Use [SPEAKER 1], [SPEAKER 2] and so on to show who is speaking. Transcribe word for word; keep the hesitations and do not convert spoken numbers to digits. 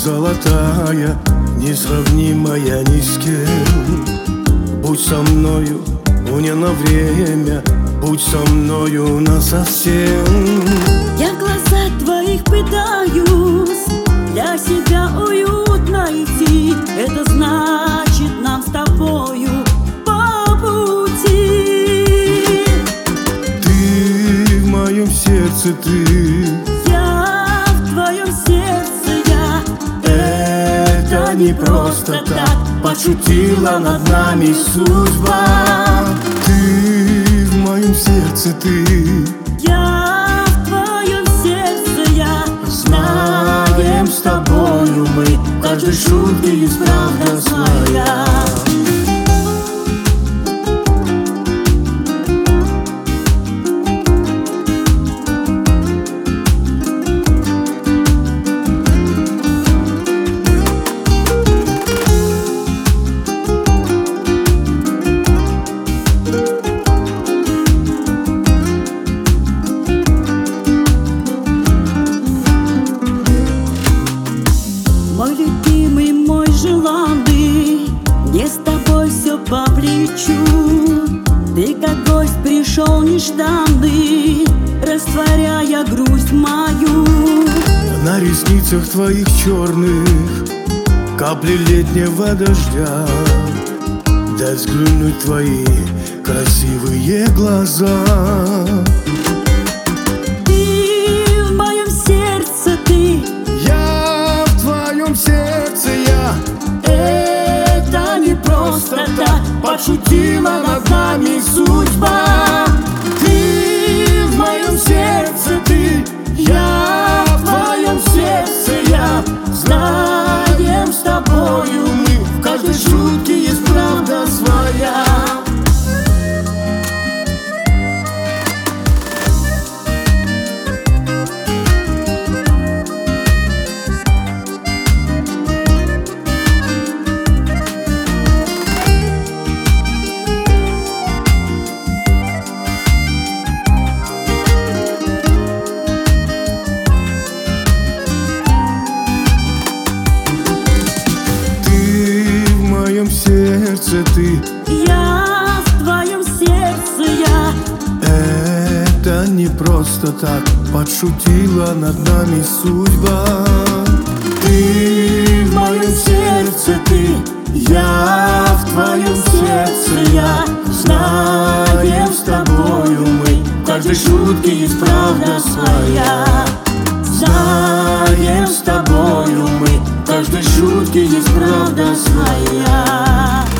[SPEAKER 1] золотая, несравнимая ни с кем. Будь со мною не на время, будь со мною насовсем.
[SPEAKER 2] Я в глазах твоих пытаюсь для себя уют найти. Это значит нам с тобою по пути.
[SPEAKER 1] Ты в моем сердце, ты,
[SPEAKER 2] я в твоем сердце, я.
[SPEAKER 1] Это не просто так, подшутила над нами судьба. Ты в моем сердце, ты,
[SPEAKER 2] я в твоем сердце, я.
[SPEAKER 1] знаем с тобою мы, в каждой шутке есть правда своя.
[SPEAKER 2] Мой любимый, мой желанный, мне с тобой все по плечу. Ты как гость пришел нежданный, растворяя грусть мою.
[SPEAKER 1] На ресницах твоих черных капли летнего дождя, дай взглянуть твои красивые глаза.
[SPEAKER 2] Ты в моем сердце, ты,
[SPEAKER 1] Я в твоем сердце, я.
[SPEAKER 2] это не просто так,
[SPEAKER 1] Подшутила над нами судьба. Ты в моем сердце, ты, я в твоем сердце, я. Знаем с тобою мы, в каждой шутке есть правда своя. В моем сердце ты,
[SPEAKER 2] я в твоем сердце, я.
[SPEAKER 1] это не просто так, подшутила над нами судьба. Ты в моем сердце, ты, я в твоем сердце, я. Знаем с тобою мы, в каждой шутке есть правда своя. Знаем с тобою мы, в каждой шутке есть правда своя.